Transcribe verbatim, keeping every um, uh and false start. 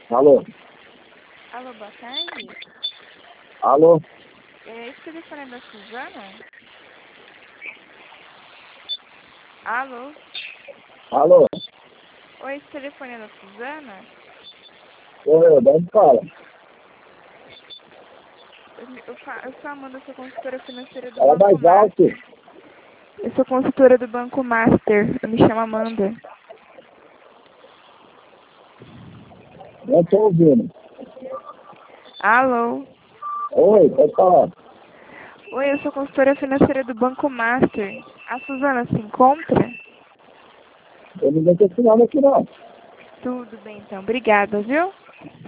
Alô? Alô, boa tarde. Alô? É, esse telefone é da Suzana? Alô? Alô? Oi, esse telefone é da Suzana? Oi, de onde fala? Eu, eu, fa- eu sou a Amanda, sou consultora financeira do Fala Banco mais alto. Master. Eu sou consultora do Banco Master. Eu me chamo Amanda. Não estou ouvindo. Alô? Oi, pode falar. Oi, eu sou consultora financeira do Banco Master. A Suzana se encontra? Eu não estou falando aqui não. Tudo bem, então. Obrigada, viu?